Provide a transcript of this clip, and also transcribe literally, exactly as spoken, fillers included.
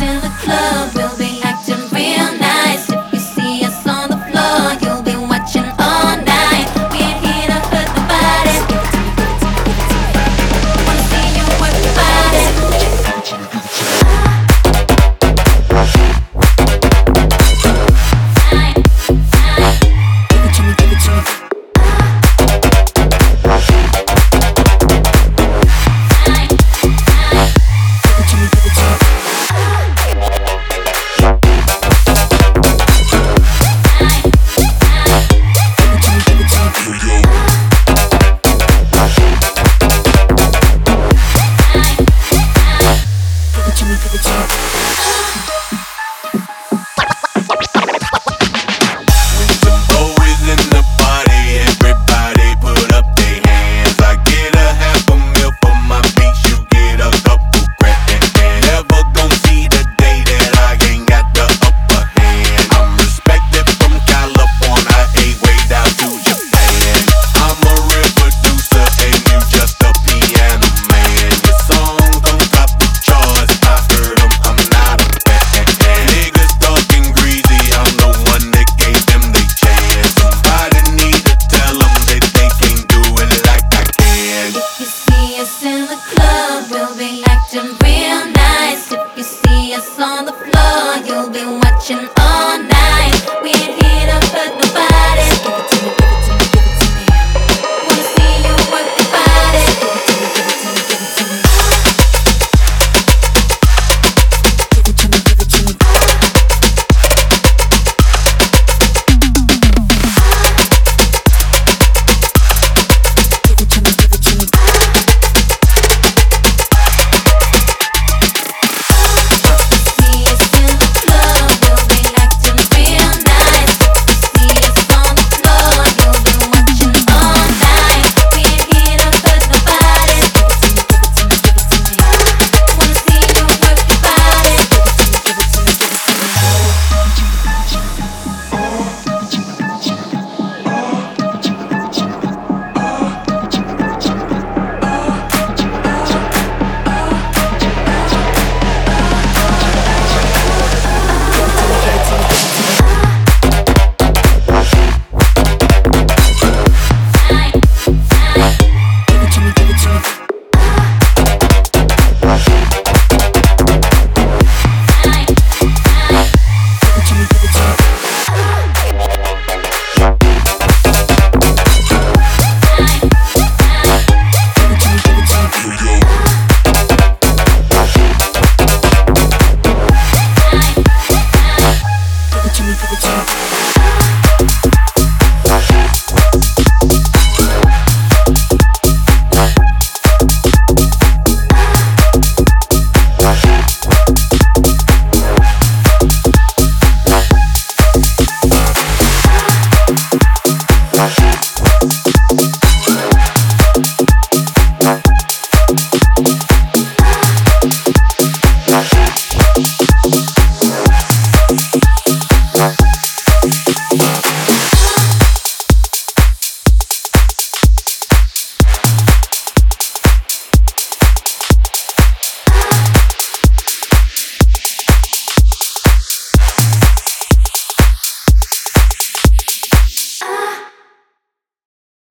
in the club, we'll be acting real nice. If you see us on the floor, you'll be watching all night. We ain't here to hurt nobody. Wanna see you work your body. Give it to me, give it to me. In the club, we'll be acting